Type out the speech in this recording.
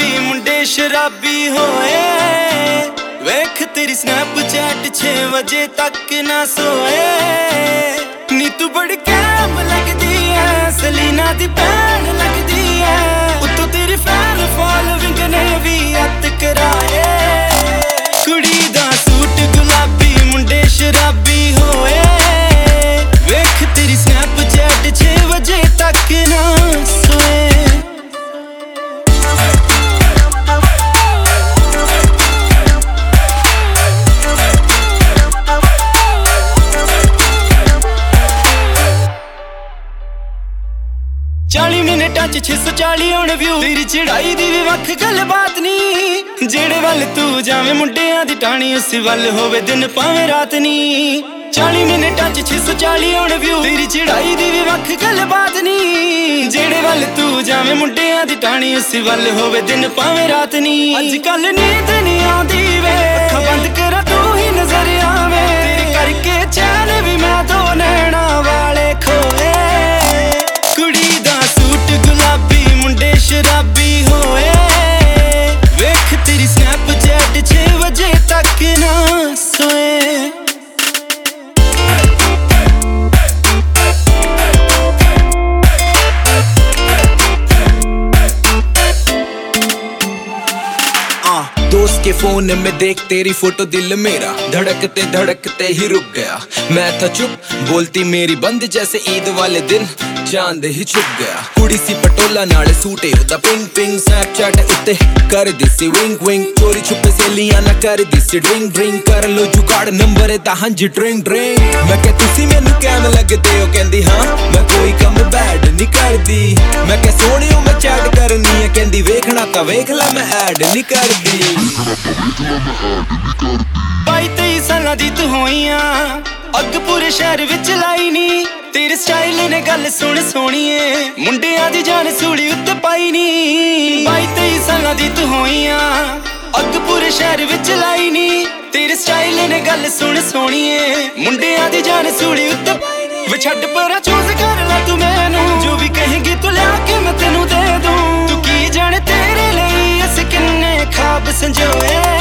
गुलाबी मुंडे शराबी होए, वेख तेरी स्नैपचैट 6 बजे तक ना सोए। नी तू बड़ी कैम लगदी है, सलीना दी भैन लगदी है, उत्तों तेरी फैन फॉलोइंग ने भी अत कराए। कुड़ी दा सूट गुलाबी मुंडे शराबी होए, वेख तेरी स्नैपचैट 6 बजे तक ना सोए। मिनटां च 640 होण व्यू, तेरी चढ़ाई दी भी वख गल बात नी। जेड़े वल तू जावे मुंडियां दी टाणी, उस वल होवे दिन भावें रात नी। 40 मिनटां च 640 होण व्यू, तेरी चढ़ाई दी भी वख गल बात नी। जेड़े वल तू जावे मुंडियां दी टाणी, उस वल होवे दिन भावें रात नी। अजकल नींद नहीं आंदी वे, अखां बंद करा तू ही नजर आवे, तेरे करके चैन भी मैं दो नैना वाले खोए। मुंडे शराबी होए, वेख तेरी स्नैपचैट 6 बजे तक ना सोए। दोस्त के फोन में देख तेरी फोटो, दिल मेरा धड़कते ही रुक गया। मैं था चुप, बोलती मेरी बंद जैसे ईद वाले दिन चांद ही छुप गया। कुड़ी सी पटोला नाले सूटे उदा पिंग पिंग, स्नैपचैट उत्ते कर दिसी विंग विंग, चोरी छुपे सहेलियां ना कर दिसी ड्रिंक ड्रिंक, कर लो जुगाड़ नंबर दा हंज ड्रिंक ड्रिंक। मैं क्या तुसी मैनू कैम लगदे हो, कहंदी हाँ मैं कोई कम बैड नहीं करदी। मैं क्या सोहणियो मैं चैट करनी है, कहंदी वेखना तां वेख ला मैं ऐड नहीं करदी। 22-23 सालां दी तू होईयां, अग पूरे शहर विच लाई नी। तेरे स्टाइल ने गल सुन सोहणीए, मुंडियां दी जान सूली उत्ते पाई नी। 22-23 सालां दी तू होईयां, अग पूरे शहर विच लाई नी। तेरे स्टाइल ने गल सुन सोहणीए, मुंडियां दी जान सूली उत्ते पाई नी। वे छड्ड परा चूज कर ला तू मैनू, जो भी कहेंगी तू लिया के मैं तेनू दे दूं। तू की जाने तेरे लिए अस किन्ने ख्वाब संजोए।